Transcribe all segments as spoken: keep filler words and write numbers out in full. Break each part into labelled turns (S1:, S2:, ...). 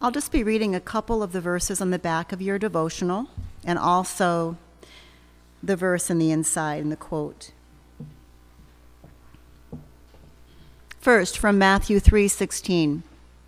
S1: I'll just be reading a couple of the verses on the back of your devotional and also the verse in the inside in the quote. First, from Matthew three sixteen.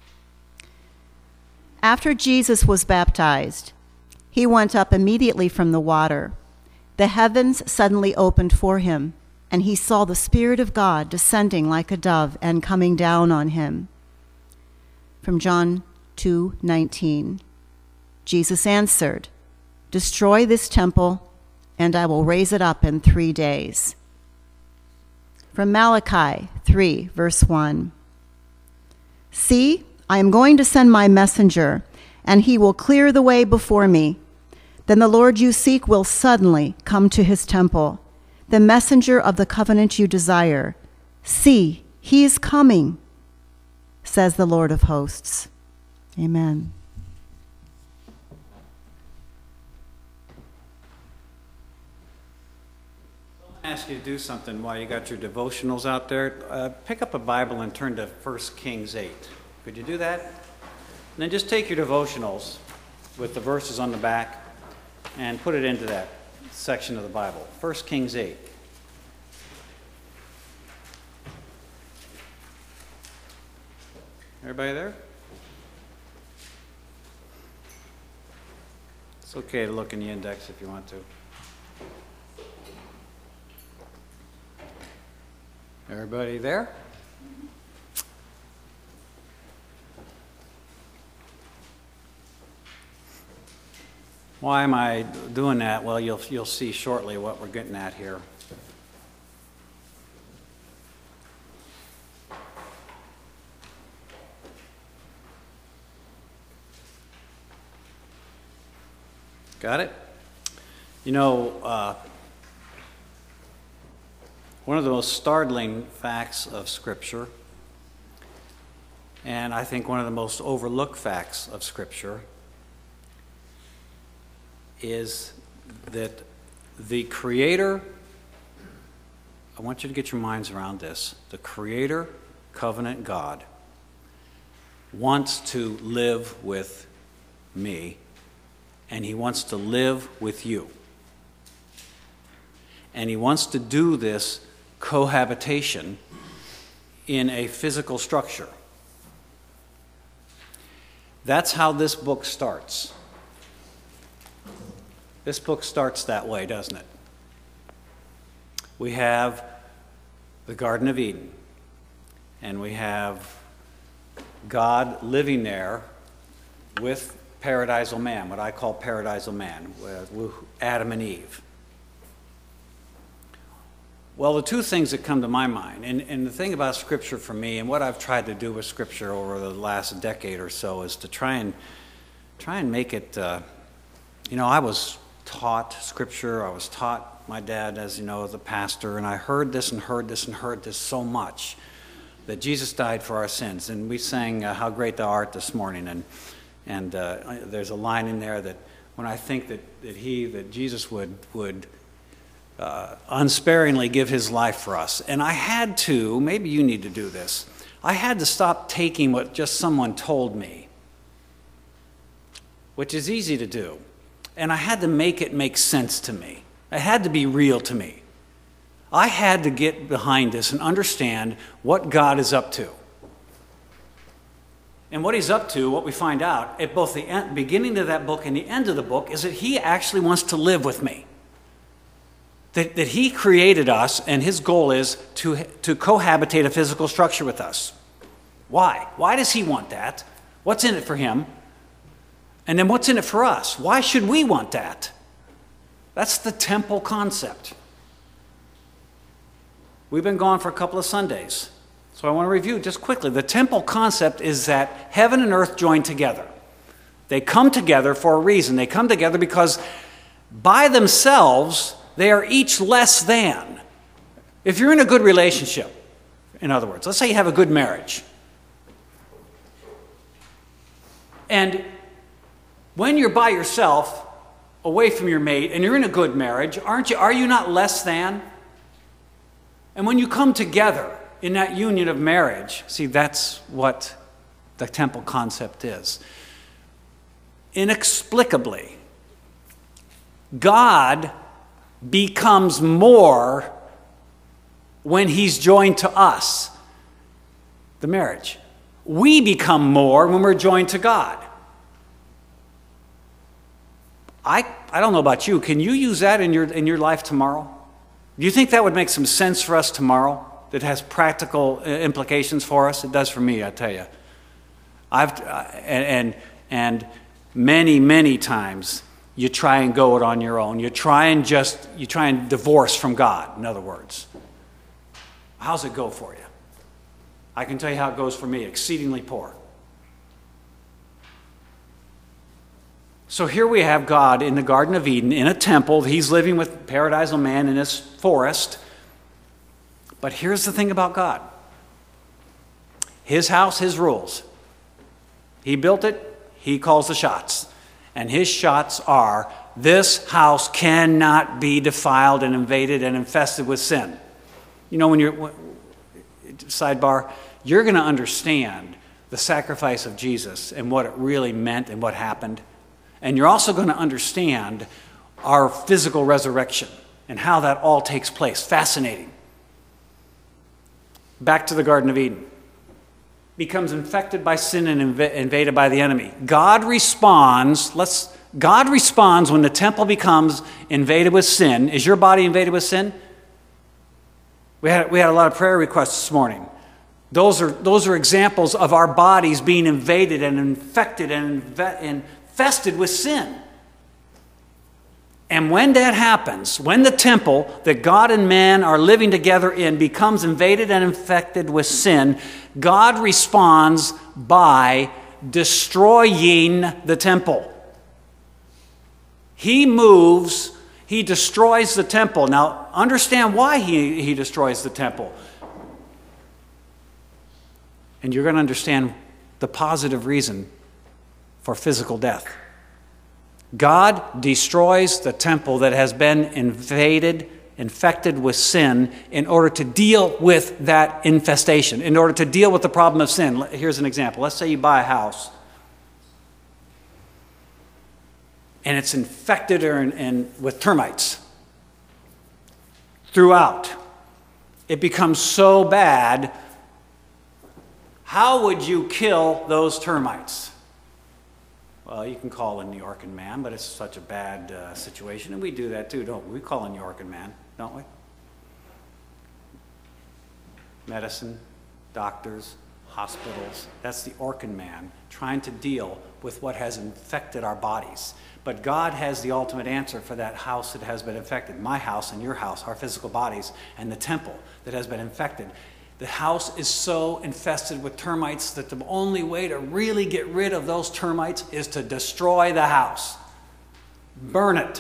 S1: After Jesus was baptized, he went up immediately from the water. The heavens suddenly opened for him, and he saw the Spirit of God descending like a dove and coming down on him. From John two nineteen. Jesus answered, "Destroy this temple, and I will raise it up in three days." From Malachi three, verse one. "See, I am going to send my messenger, and he will clear the way before me. Then the Lord you seek will suddenly come to his temple, the messenger of the covenant you desire. See, he is coming, says the Lord of hosts." Amen.
S2: I ask you to do something while you got your devotionals out there. Uh, pick up a Bible and turn to First Kings eight. Could you do that? And then just take your devotionals with the verses on the back and put it into that section of the Bible. First Kings eight. Everybody there? It's okay to look in the index if you want to. Everybody there? Why am I doing that? Well, you'll you'll see shortly what we're getting at here. Got it? You know, uh, one of the most startling facts of Scripture, and I think one of the most overlooked facts of Scripture, is that the Creator, I want you to get your minds around this, the Creator, covenant God, wants to live with me, and he wants to live with you. And he wants to do this cohabitation in a physical structure. That's how this book starts. This book starts that way, doesn't it? We have the Garden of Eden, and we have God living there with paradisal man, what I call paradisal man, with Adam and Eve. Well, the two things that come to my mind, and, and the thing about Scripture for me, and what I've tried to do with Scripture over the last decade or so, is to try and try and make it, uh, you know, I was taught Scripture, I was taught, my dad, as you know, as a pastor, and I heard this and heard this and heard this so much, that Jesus died for our sins. And we sang uh, How Great Thou Art this morning, and and uh, there's a line in there that when I think that, that he, that Jesus would, would Uh, unsparingly give his life for us. And I had to, maybe you need to do this, I had to stop taking what just someone told me, which is easy to do, and I had to make it make sense to me. It had to be real to me. I had to get behind this and understand what God is up to. And what he's up to, what we find out at both the end, beginning of that book and the end of the book, is that he actually wants to live with me. That, that he created us, and his goal is to, to cohabitate a physical structure with us. Why? Why does he want that? What's in it for him? And then what's in it for us? Why should we want that? That's the temple concept. We've been gone for a couple of Sundays, so I want to review just quickly. The temple concept is that heaven and earth join together. They come together for a reason. They come together because by themselves, they are each less than. If you're in a good relationship, in other words, let's say you have a good marriage. And when you're by yourself, away from your mate, and you're in a good marriage, aren't you, are you not less than? And when you come together in that union of marriage, see, that's what the temple concept is. inexplicably, God becomes more when he's joined to us, the marriage. We become more when we're joined to God. I, I don't know about you. Can you use that in your, in your life tomorrow? Do you think that would make some sense for us tomorrow? That has practical implications for us? It does for me, I tell you. I've uh, and, and and many many times you try and go it on your own. You try and just you try and divorce from God. In other words, how's it go for you? I can tell you how it goes for me. Exceedingly poor. So here we have God in the Garden of Eden, in a temple. He's living with paradisal man in his forest. But here's the thing about God. His house, his rules. He built it, he calls the shots. And his shots are, this house cannot be defiled and invaded and infested with sin. You know, when you're, sidebar, you're going to understand the sacrifice of Jesus and what it really meant and what happened. And you're also going to understand our physical resurrection and how that all takes place. Fascinating. Back to the Garden of Eden. Becomes infected by sin and inv- invaded by the enemy. God responds, let's, God responds when the temple becomes invaded with sin. Is your body invaded with sin? We had, we had a lot of prayer requests this morning. Those are, those are examples of our bodies being invaded and infected and inve- infested with sin. And when that happens, when the temple that God and man are living together in becomes invaded and infected with sin, God responds by destroying the temple. He moves, he destroys the temple. Now, understand why he, he destroys the temple. And you're going to understand the positive reason for physical death. God destroys the temple that has been invaded, infected with sin, in order to deal with that infestation, in order to deal with the problem of sin. Here's an example. Let's say you buy a house, and it's infected or in, in, with termites throughout. It becomes so bad. How would you kill those termites? Well, you can call a New Yorker man, but it's such a bad uh, situation. And we do that too, don't we? We call a New Yorker man, don't we? Medicine, doctors, hospitals. That's the Orkin man trying to deal with what has infected our bodies. But God has the ultimate answer for that house that has been infected. My house and your house, our physical bodies, and the temple that has been infected. The house is so infested with termites that the only way to really get rid of those termites is to destroy the house. Burn it.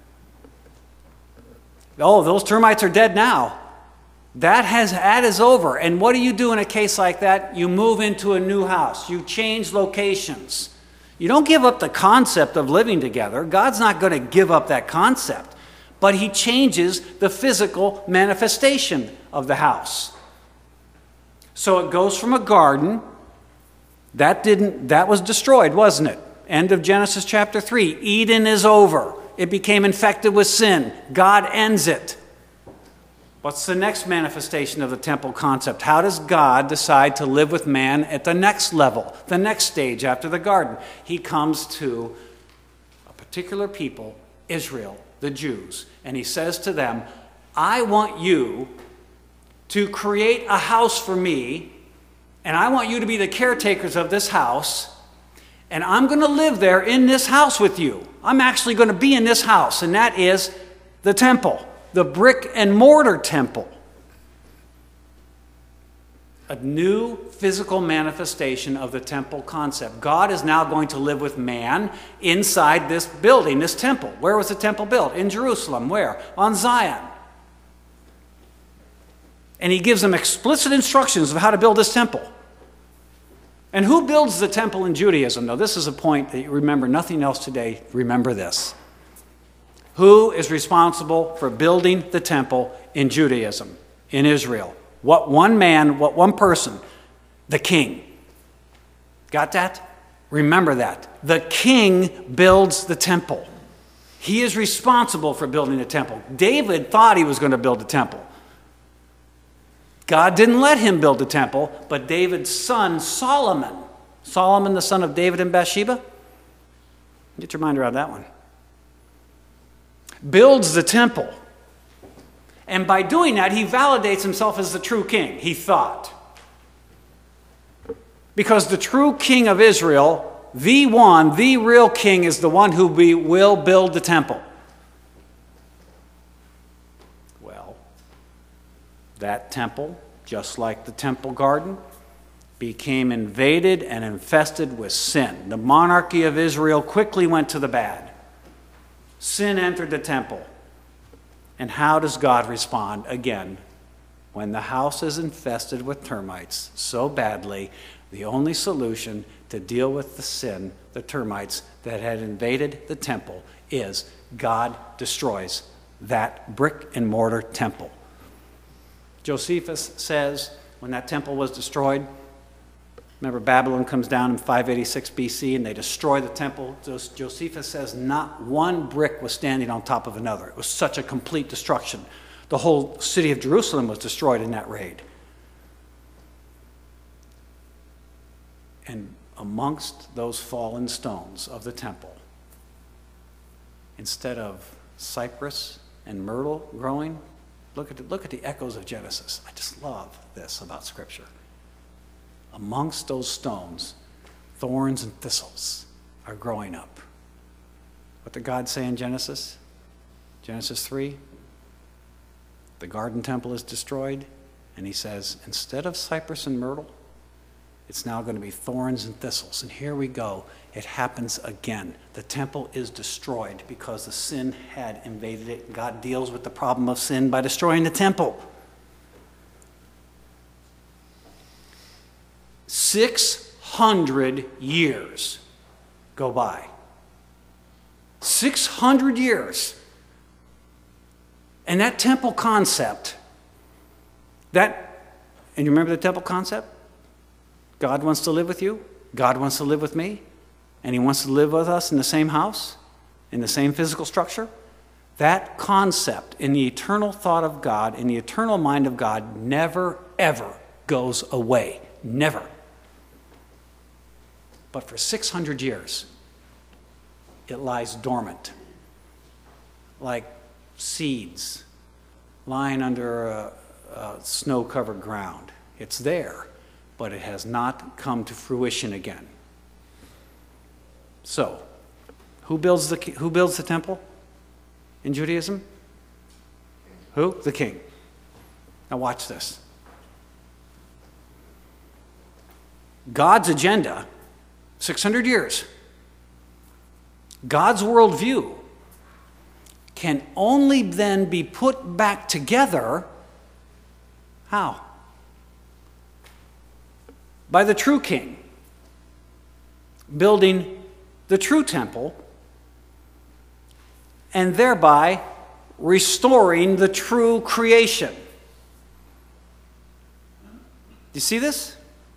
S2: Oh, those termites are dead now. That has that is over. And what do you do in a case like that? You move into a new house. You change locations. You don't give up the concept of living together. God's not going to give up that concept. But he changes the physical manifestation of the house. So it goes from a garden, that didn't that was destroyed, wasn't it? End of Genesis chapter three. Eden is over. It became infected with sin. God ends it. What's the next manifestation of the temple concept? How does God decide to live with man at the next level, the next stage after the garden? He comes to a particular people, Israel, the Jews, and he says to them, I want you to create a house for me, and I want you to be the caretakers of this house, and I'm going to live there in this house with you. I'm actually going to be in this house, and that is the temple, the brick and mortar temple. A new physical manifestation of the temple concept. God is now going to live with man inside this building, this temple. Where was the temple built? In Jerusalem. Where? On Zion. And he gives them explicit instructions of how to build this temple. And who builds the temple in Judaism? Now, this is a point that you remember nothing else today. Remember this. Who is responsible for building the temple in Judaism, in Israel? What one man, what one person? The king. Got that? Remember that. The king builds the temple. He is responsible for building the temple. David thought he was going to build the temple. God didn't let him build the temple, but David's son, Solomon, Solomon, the son of David and Bathsheba, get your mind around that one, builds the temple. And by doing that, he validates himself as the true king, he thought. Because the true king of Israel, the one, the real king, is the one who we will build the temple. Well, that temple, just like the temple garden, became invaded and infested with sin. The monarchy of Israel quickly went to the bad. Sin entered the temple. And how does God respond again? When the house is infested with termites so badly, the only solution to deal with the sin, the termites that had invaded the temple, is God destroys that brick and mortar temple. Josephus says when that temple was destroyed, remember Babylon comes down in five eighty-six B C and they destroy the temple. Josephus says not one brick was standing on top of another. It was such a complete destruction. The whole city of Jerusalem was destroyed in that raid. And amongst those fallen stones of the temple, instead of cypress and myrtle growing, look at the, look at the echoes of Genesis. I just love this about Scripture. Amongst those stones, thorns and thistles are growing up. What did God say in Genesis? Genesis three? The garden temple is destroyed, and he says, instead of cypress and myrtle, it's now going to be thorns and thistles. And here we go. It happens again. The temple is destroyed because the sin had invaded it. God deals with the problem of sin by destroying the temple. Six hundred years go by. Six hundred years. And that temple concept, that, and you remember the temple concept? God wants to live with you. God wants to live with me. And he wants to live with us in the same house, in the same physical structure. That concept in the eternal thought of God, in the eternal mind of God, never, ever goes away. Never. But for six hundred years, it lies dormant, like seeds lying under a, a snow-covered ground. It's there, but it has not come to fruition again. So, who builds the, who builds the temple in Judaism? Who? The king. Now watch this. God's agenda, six hundred years, God's worldview can only then be put back together. How? By the true king building the true temple and thereby restoring the true creation. Do you see this?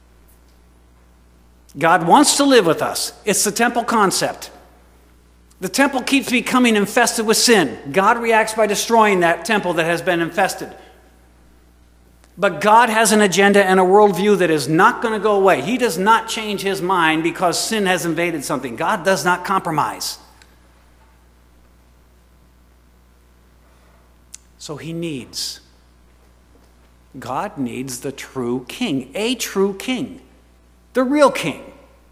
S2: God wants to live with us. It's the temple concept. The temple keeps becoming infested with sin. God reacts by destroying that temple that has been infested. But God has an agenda and a worldview that is not going to go away. He does not change his mind because sin has invaded something. God does not compromise. So he needs, God needs the true king, a true king, the real king,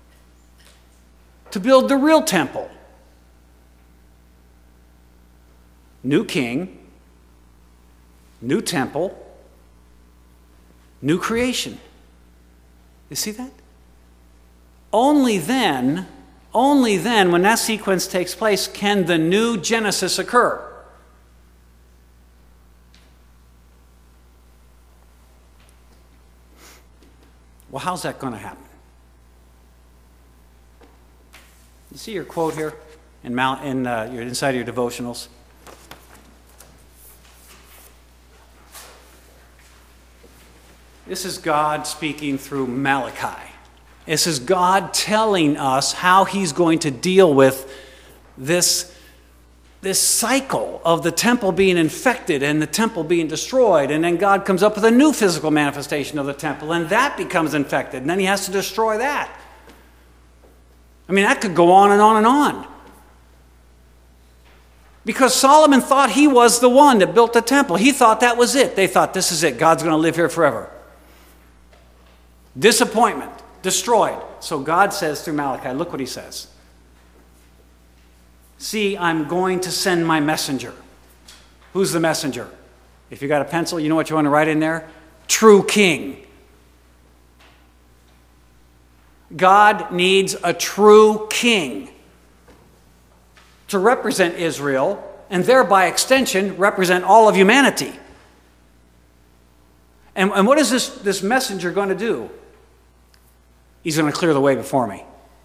S2: to build the real temple. New king, new temple, new creation. You see that? Only then, only then, when that sequence takes place, can the new Genesis occur. Well, how's that going to happen? You see your quote here in, Mal- in uh, your, inside of your devotionals? This is God speaking through Malachi. This is God telling us how he's going to deal with this, this cycle of the temple being infected and the temple being destroyed. And then God comes up with a new physical manifestation of the temple, and that becomes infected. And then he has to destroy that. I mean, that could go on and on and on. Because Solomon thought he was the one that built the temple. He thought that was it. They thought, this is it. God's going to live here forever. Disappointment. Destroyed. So God says through Malachi, look what he says. See, I'm going to send my messenger. Who's the messenger? If you got a pencil, you know what you want to write in there? True king. God needs a true king to represent Israel, and thereby extension represent all of humanity. And, and what is this, this messenger going to do? He's going to clear the way before me.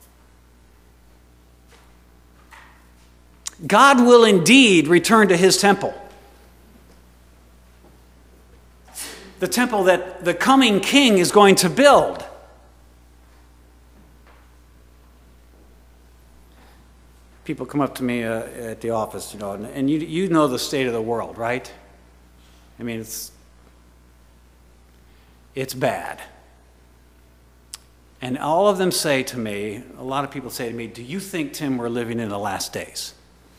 S2: God will indeed return to his temple. The temple that the coming king is going to build. People come up to me uh, at the office, you know, and, and you, you know the state of the world, right? I mean, it's, it's bad. And all of them say to me, a lot of people say to me, do you think, Tim, we're living in the last days?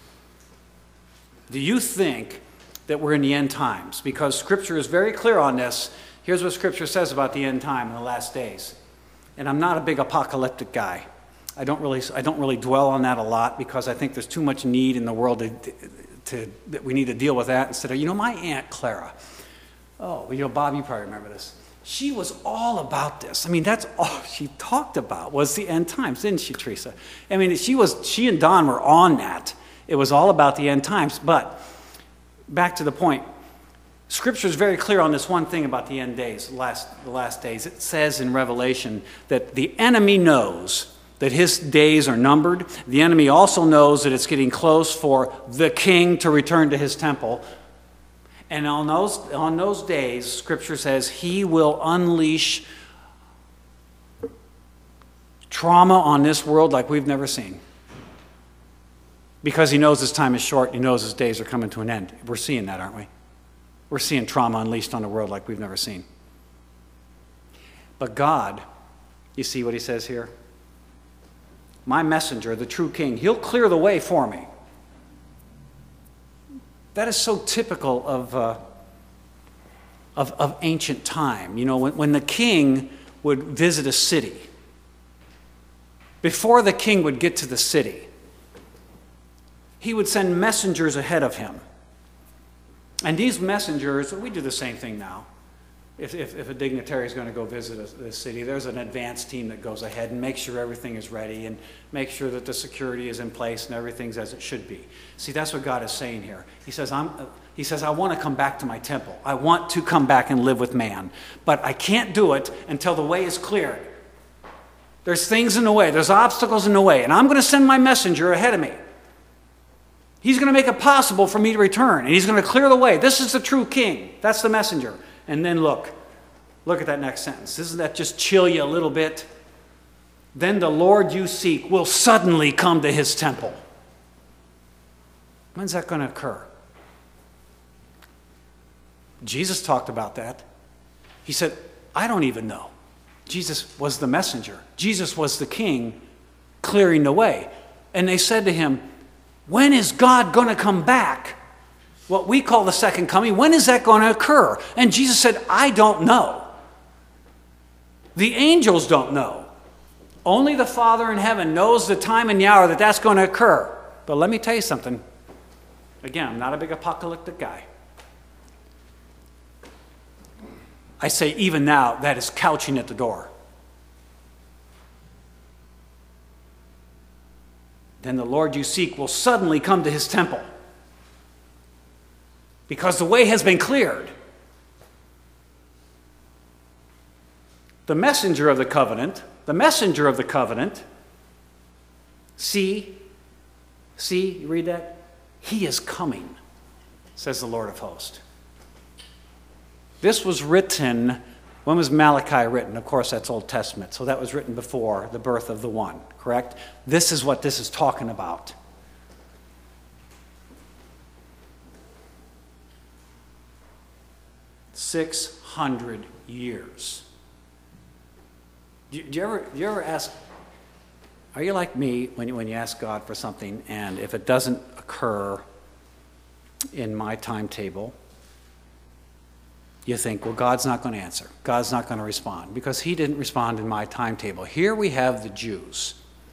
S2: Do you think that we're in the end times? Because Scripture is very clear on this. Here's what Scripture says about the end time and the last days. And I'm not a big apocalyptic guy. I don't really, I don't really dwell on that a lot because I think there's too much need in the world to, to, that we need to deal with that instead of, you know, my Aunt Clara. Oh, well, you know, Bob, you probably remember this. She was all about this. I mean, that's all she talked about was the end times, didn't she, Teresa? I mean, she was. She and Don were on that. It was all about the end times. But back to the point, Scripture is very clear on this one thing about the end days, the last, the last days. It says in Revelation that the enemy knows that his days are numbered. The enemy also knows that it's getting close for the king to return to his temple. And on those, on those days, Scripture says, he will unleash trauma on this world like we've never seen. Because he knows his time is short, he knows his days are coming to an end. We're seeing that, aren't we? We're seeing trauma unleashed on the world like we've never seen. But God, you see what he says here? My messenger, the true king, he'll clear the way for me. That is so typical of, uh, of, of ancient time. You know, when, when the king would visit a city, before the king would get to the city, he would send messengers ahead of him. And these messengers, we do the same thing now. If, if, if a dignitary is going to go visit a, a city, there's an advance team that goes ahead and makes sure everything is ready and makes sure that the security is in place and everything's as it should be. See, that's what God is saying here. He says, I'm, uh, he says, I want to come back to my temple. I want to come back and live with man. But I can't do it until the way is cleared. There's things in the way. There's obstacles in the way. And I'm going to send my messenger ahead of me. He's going to make it possible for me to return. And he's going to clear the way. This is the true king. That's the messenger. And then look, look at that next sentence. Doesn't that just chill you a little bit? Then the Lord you seek will suddenly come to his temple. When's that going to occur? Jesus talked about that. He said, I don't even know. Jesus was the messenger. Jesus was the king clearing the way. And they said to him, when is God going to come back? What we call the second coming, when is that going to occur? And Jesus said, I don't know. The angels don't know. Only the Father in heaven knows the time and the hour that that's going to occur. But let me tell you something. Again, I'm not a big apocalyptic guy. I say even now, that is couching at the door. Then the Lord you seek will suddenly come to his temple. Because the way has been cleared. The messenger of the covenant, the messenger of the covenant, see, see, you read that? He is coming, says the Lord of hosts. This was written When was Malachi written? Of course, that's Old Testament. So that was written before the birth of the one, correct? This is what this is talking about. six hundred years. Do you, do you ever, do you ever ask, are you like me when you, when you ask God for something and if it doesn't occur in my timetable, you think, well, God's not going to answer. God's not going to respond because he didn't respond in my timetable. Here we have the Jews,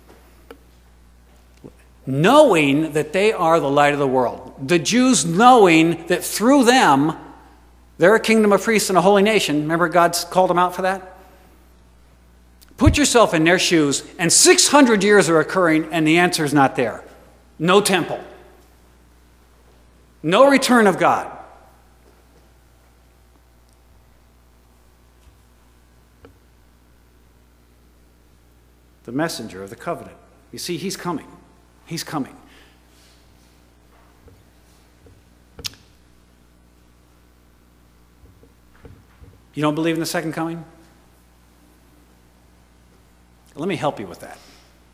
S2: knowing that they are the light of the world. The Jews knowing that through them, they're a kingdom of priests and a holy nation. Remember God's called them out for that? Put yourself in their shoes, and six hundred years are occurring, and the answer is not there. No temple. No return of God. The messenger of the covenant. You see, he's coming. He's coming. You don't believe in the second coming? Let me help you with that.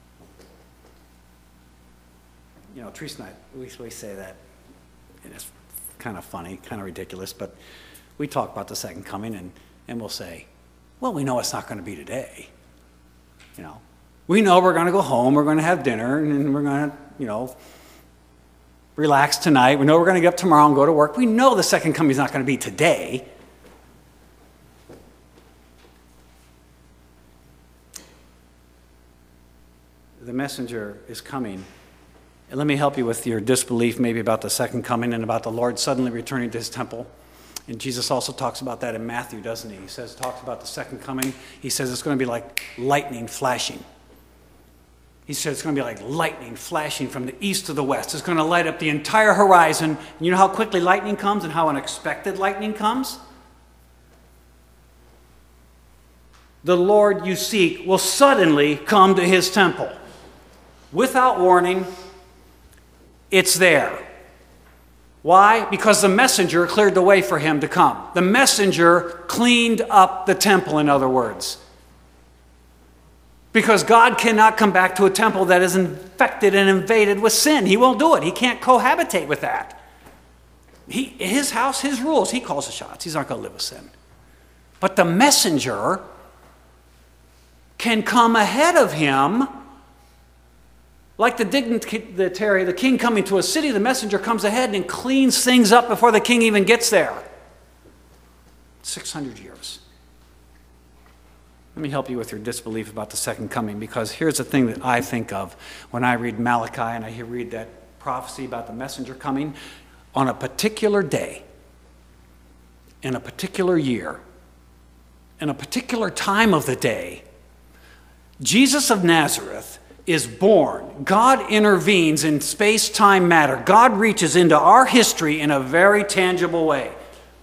S2: You know, Teresa and I, we, we say that, and it's kind of funny, kind of ridiculous, but we talk about the second coming, and, and we'll say, well, we know it's not going to be today. You know, we know we're going to go home, we're going to have dinner, and we're going to, you know, relax tonight. We know we're going to get up tomorrow and go to work. We know the second coming is not going to be today. The messenger is coming. And let me help you with your disbelief maybe about the second coming and about the Lord suddenly returning to his temple. And Jesus also talks about that in Matthew, doesn't he? He says, talks about the second coming. He says it's going to be like lightning flashing. He said it's going to be like lightning flashing from the east to the west. It's going to light up the entire horizon. And you know how quickly lightning comes and how unexpected lightning comes? The Lord you seek will suddenly come to his temple. Without warning, it's there. Why? Because the messenger cleared the way for him to come. The messenger cleaned up the temple, in other words. Because God cannot come back to a temple that is infected and invaded with sin. He won't do it. He can't cohabitate with that. He, his house, his rules. He calls the shots. He's not going to live with sin. But the messenger can come ahead of him. Like the dignitary, the king coming to a city, the messenger comes ahead and cleans things up before the king even gets there. six hundred years. Let me help you with your disbelief about the second coming, because here's the thing that I think of when I read Malachi and I read that prophecy about the messenger coming. On a particular day, in a particular year, in a particular time of the day, Jesus of Nazareth is born. God intervenes in space-time matter. God reaches into our history in a very tangible way.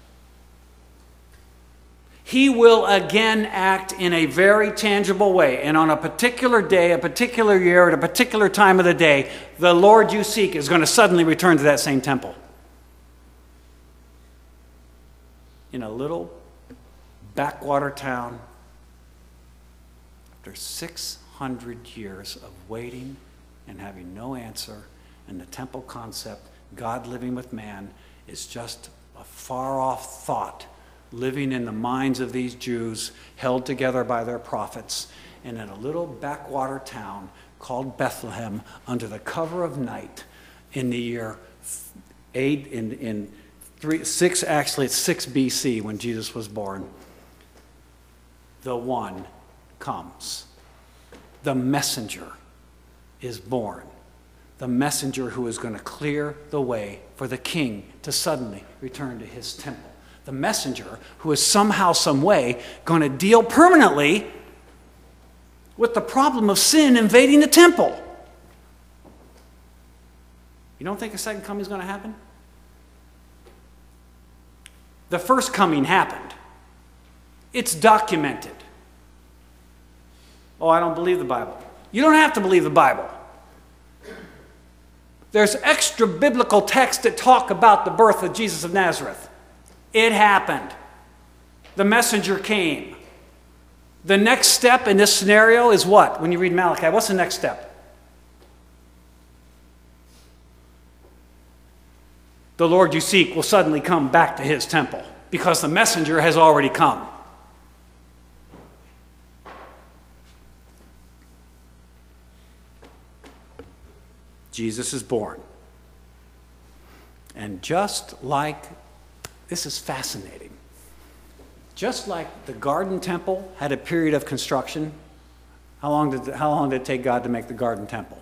S2: He will again act in a very tangible way. And on a particular day, a particular year, at a particular time of the day, the Lord you seek is going to suddenly return to that same temple. In a little backwater town, after six hundred years of waiting and having no answer, and the temple concept, God living with man, is just a far-off thought living in the minds of these Jews held together by their prophets. And in a little backwater town called Bethlehem, under the cover of night, in the year eight, in, in three, six, actually it's six B C when Jesus was born, the one comes. The messenger is born. The messenger who is going to clear the way for the king to suddenly return to his temple. The messenger who is somehow, some way, going to deal permanently with the problem of sin invading the temple. You don't think a second coming is going to happen? The first coming happened. It's documented. Oh, I don't believe the Bible. You don't have to believe the Bible. There's extra biblical texts that talk about the birth of Jesus of Nazareth. It happened. The messenger came. The next step in this scenario is what? When you read Malachi, what's the next step? The Lord you seek will suddenly come back to his temple because the messenger has already come. Jesus is born. And just like, this is fascinating, just like the garden temple had a period of construction, how long did, how long did it take God to make the garden temple?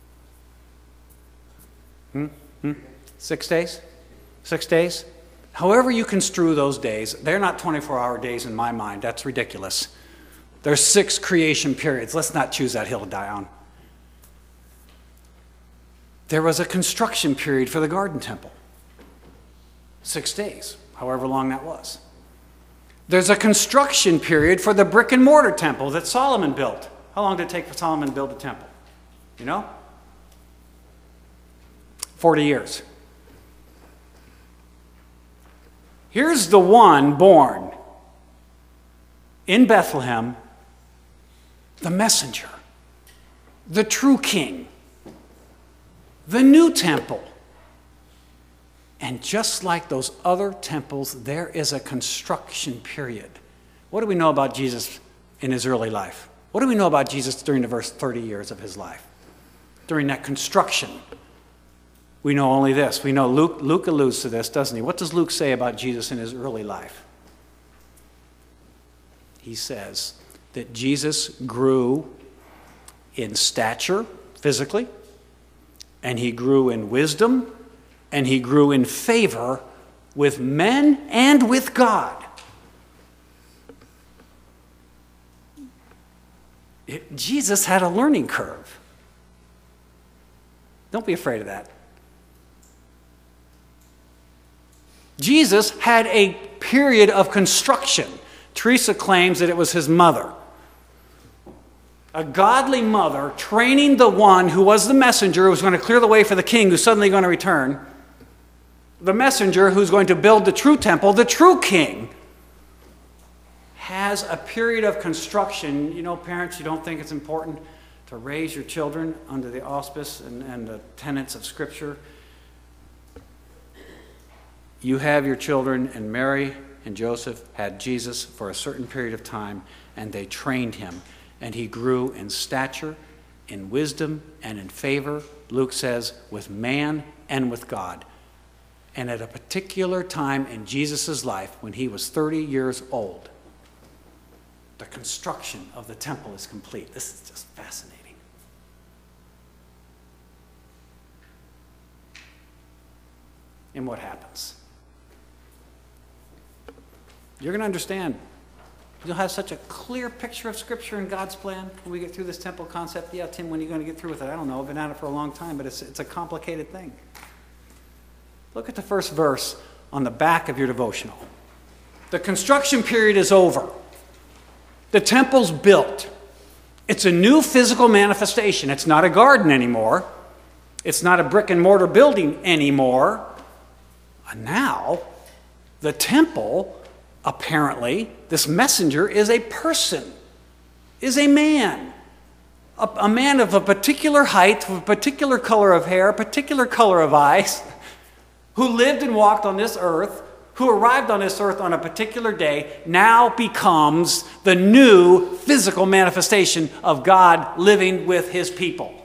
S2: Hmm? Hmm? Six days? Six days? However you construe those days, they're not twenty-four hour days in my mind. That's ridiculous. There's six creation periods. Let's not choose that hill to die on. There was a construction period for the garden temple. Six days, however long that was. There's a construction period for the brick and mortar temple that Solomon built. How long did it take for Solomon to build a temple? You know? forty years. Here's the one born in Bethlehem, the messenger, the true king, the new temple. And just like those other temples, there is a construction period. What do we know about Jesus in his early life? What do we know about Jesus during the first thirty years of his life? During that construction, we know only this. We know Luke, Luke alludes to this, doesn't he? What does Luke say about Jesus in his early life? He says that Jesus grew in stature, physically, and he grew in wisdom, and he grew in favor with men and with God. It, Jesus had a learning curve. Don't be afraid of that. Jesus had a period of construction. Teresa claims that it was his mother. A godly mother training the one who was the messenger who was going to clear the way for the king who's suddenly going to return. The messenger who's going to build the true temple, the true king, has a period of construction. You know, parents, you don't think it's important to raise your children under the auspice and, and the tenets of Scripture. You have your children, and Mary and Joseph had Jesus for a certain period of time, and they trained him. And he grew in stature, in wisdom, and in favor, Luke says, with man and with God. And at a particular time in Jesus' life, when he was thirty years old, the construction of the temple is complete. This is just fascinating. And what happens? You're going to understand. You'll have such a clear picture of Scripture and God's plan when we get through this temple concept. Yeah, Tim, when are you going to get through with it? I don't know. I've been at it for a long time, but it's, it's a complicated thing. Look at the first verse on the back of your devotional. The construction period is over. The temple's built. It's a new physical manifestation. It's not a garden anymore. It's not a brick and mortar building anymore. And now, the temple, apparently, this messenger is a person, is a man. A, a man of a particular height, of a particular color of hair, a particular color of eyes, who lived and walked on this earth, who arrived on this earth on a particular day, now becomes the new physical manifestation of God living with his people.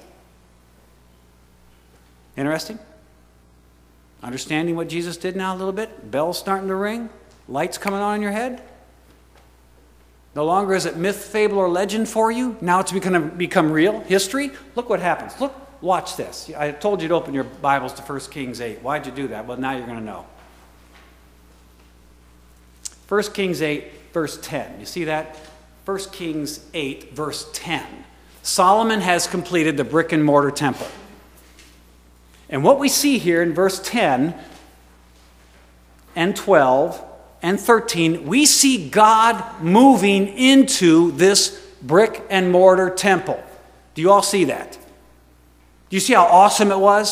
S2: Interesting? Understanding what Jesus did now a little bit? Bells starting to ring? Lights coming on in your head? No longer is it myth, fable, or legend for you. Now it's going to become real history. Look what happens. Look, watch this. I told you to open your Bibles to First Kings eight. Why'd you do that? Well, now you're going to know. First Kings eight, verse ten. You see that? First Kings eight, verse ten. Solomon has completed the brick and mortar temple. And what we see here in verse ten and twelve and thirteen, we see God moving into this brick and mortar temple. Do you all see that? Do you see how awesome it was?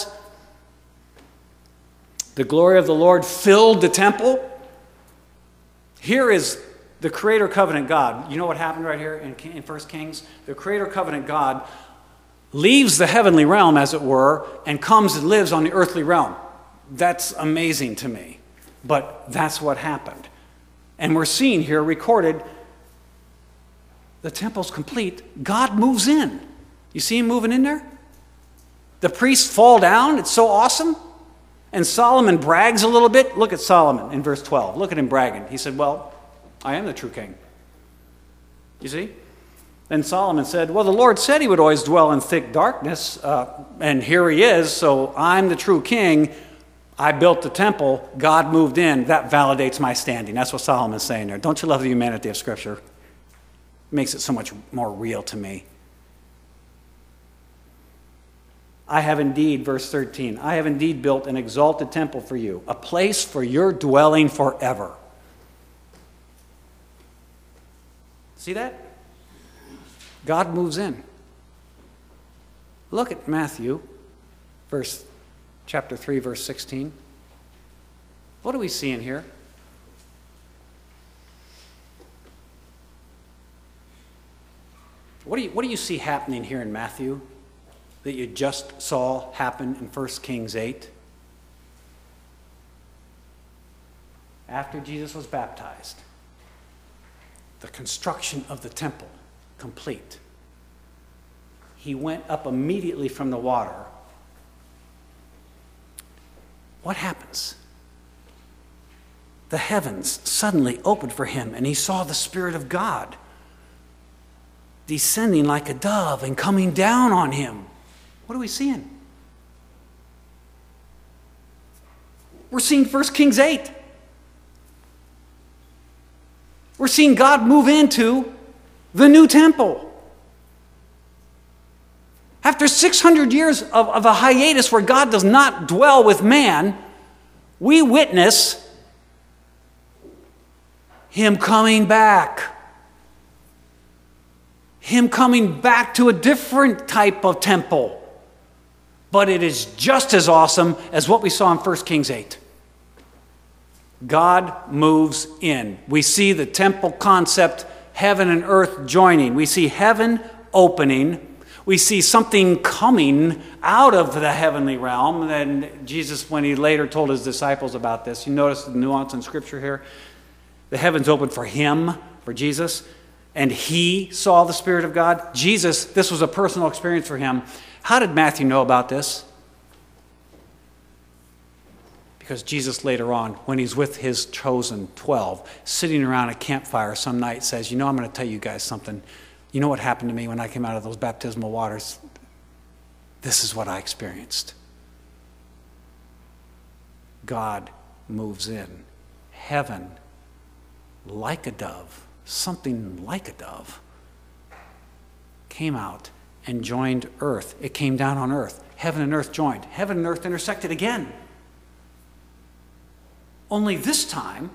S2: The glory of the Lord filled the temple. Here is The Creator Covenant God, you know what happened right here in, in First Kings? The Creator Covenant God leaves the heavenly realm, as it were, and comes and lives on the earthly realm. That's amazing to me. But that's what happened. And we're seeing here recorded, the temple's complete. God moves in. You see him moving in there? The priests fall down. It's so awesome. And Solomon brags a little bit. Look at Solomon in verse twelve. Look at him bragging. He said, well, I am the true king. You see? Then Solomon said, well, the Lord said he would always dwell in thick darkness, uh, and here he is, so I'm the true king. I built the temple. God moved in. That validates my standing. That's what Solomon's saying there. Don't you love the humanity of Scripture? It makes it so much more real to me. I have indeed, verse thirteen, I have indeed built an exalted temple for you, a place for your dwelling forever. See that? God moves in. Look at Matthew, verse chapter three, verse sixteen. What are we seeing here? What do you, what do you see happening here in Matthew that you just saw happen in First Kings eight? After Jesus was baptized, the construction of the temple complete. He went up immediately from the water. What happens? The heavens suddenly opened for him, and he saw the Spirit of God descending like a dove and coming down on him. What are we seeing? We're seeing First Kings eight. We're seeing God move into the new temple. After six hundred years of, of a hiatus where God does not dwell with man, we witness him coming back. Him coming back to a different type of temple. But it is just as awesome as what we saw in First Kings eight. God moves in. We see the temple concept, heaven and earth joining. We see heaven opening. We see something coming out of the heavenly realm. And Jesus, when he later told his disciples about this, you notice the nuance in Scripture here? The heavens opened for him, for Jesus, and he saw the Spirit of God. Jesus, this was a personal experience for him. How did Matthew know about this? Because Jesus later on, when he's with his chosen twelve, sitting around a campfire some night, says, you know, I'm going to tell you guys something. You know what happened to me when I came out of those baptismal waters? This is what I experienced. God moves in. Heaven, like a dove, something like a dove, came out and joined earth. It came down on earth. Heaven and earth joined. Heaven and earth intersected again. Only this time,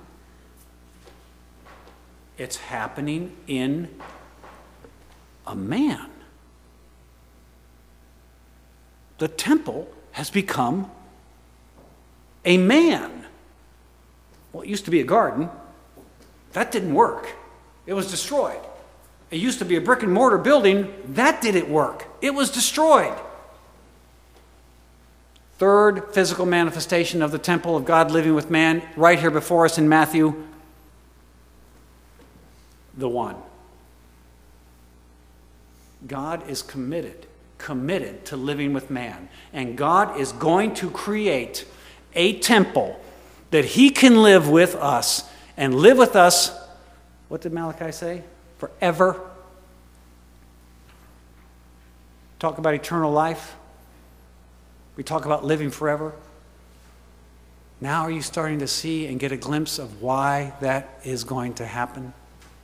S2: it's happening in a man. The temple has become a man. Well, it used to be a garden. That didn't work. It was destroyed. It used to be a brick and mortar building. That didn't work. It was destroyed. Third physical manifestation of the temple of God living with man, right here before us in Matthew, the one. God is committed, committed to living with man. And God is going to create a temple that he can live with us and live with us, what did Malachi say? Forever. Talk about eternal life. We talk about living forever. Now are you starting to see and get a glimpse of why that is going to happen?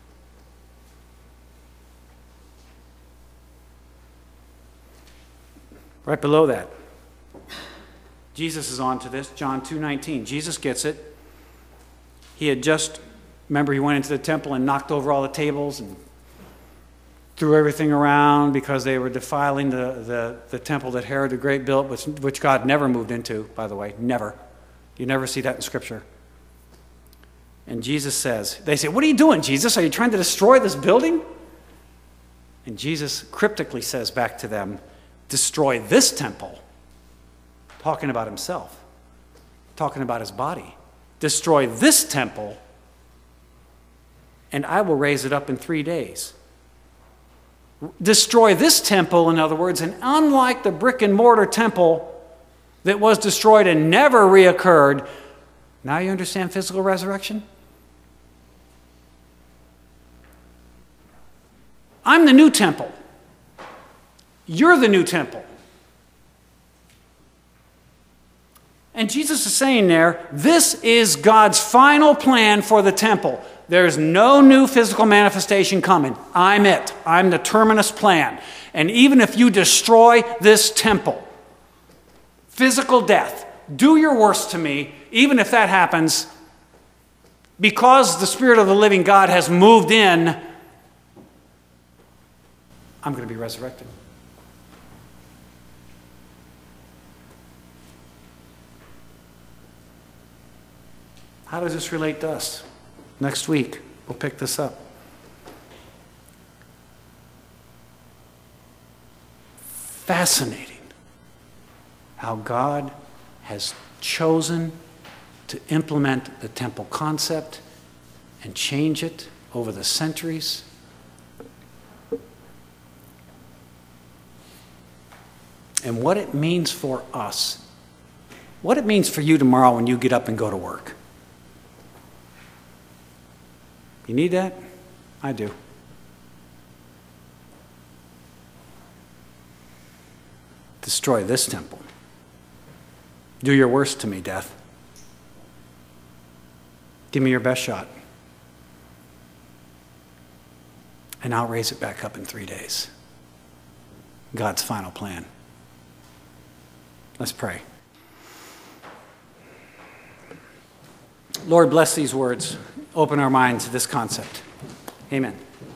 S2: Right below that, Jesus is on to this, John two nineteen. Jesus gets it. He had just, remember he went into the temple and knocked over all the tables and threw everything around because they were defiling the, the, the temple that Herod the Great built, which, which God never moved into, by the way, never. You never see that in Scripture. And Jesus says, they say, what are you doing, Jesus? Are you trying to destroy this building? And Jesus cryptically says back to them, destroy this temple. Talking about himself. Talking about his body. Destroy this temple, and I will raise it up in three days. Destroy this temple, in other words, and unlike the brick and mortar temple that was destroyed and never reoccurred, now you understand physical resurrection? I'm the new temple. You're the new temple. And Jesus is saying there, this is God's final plan for the temple. There's no new physical manifestation coming. I'm it. I'm the terminus plan. And even if you destroy this temple, physical death, do your worst to me, even if that happens, because the Spirit of the living God has moved in, I'm going to be resurrected. How does this relate to us? Next week, we'll pick this up. Fascinating how God has chosen to implement the temple concept and change it over the centuries. And what it means for us. What it means for you tomorrow when you get up and go to work. You need that? I do. Destroy this temple. Do your worst to me, death. Give me your best shot. And I'll raise it back up in three days. God's final plan. Let's pray. Lord, bless these words. Open our minds to this concept. Amen.